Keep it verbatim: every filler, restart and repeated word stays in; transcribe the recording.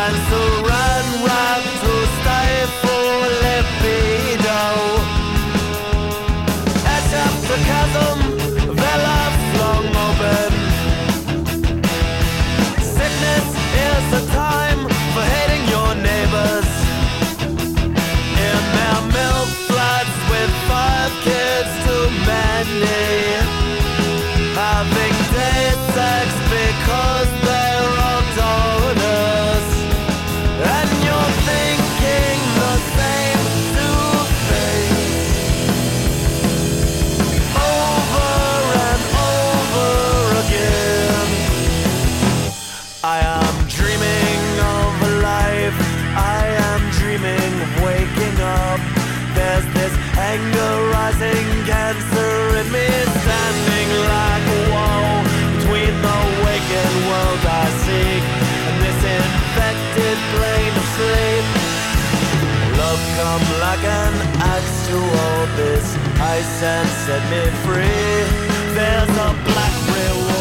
saran wrap to stifle libido. Etch up the chasm, their lives long open. Sickness is the time for hating your neighbors. In their milk flats with five kids too many, having day sex because they're all daughters. And you're thinking the same two things over and over again. I am dreaming of a life, I am dreaming of waking up. There's this anger rising, cancer in me, standing like a wall between the waking world I seek and this infected plane of sleep. Love come like an axe to all this ice and set me free. There's a black reward